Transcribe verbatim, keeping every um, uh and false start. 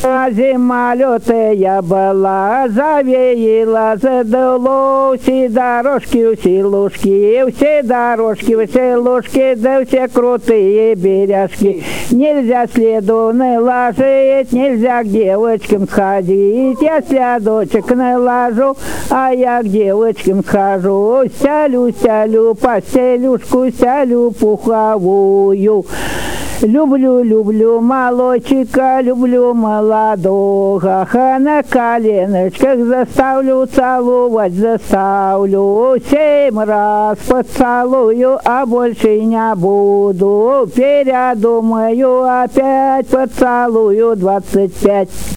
Зима лютая была, завеяла, задуло, все дорожки, все лужки, все дорожки, все лужки, да все крутые бережки. Нельзя следу наложить, нельзя к девочкам сходить. Я следочек наложу, а я к девочкам схожу. Стелю, стелю постелюшку, стелю пуховую. Люблю, люблю молодчика, люблю молодого, а на коленочках заставлю целовать, заставлю. Семь раз поцелую, а больше не буду. Передумаю, опять поцелую двадцать пять.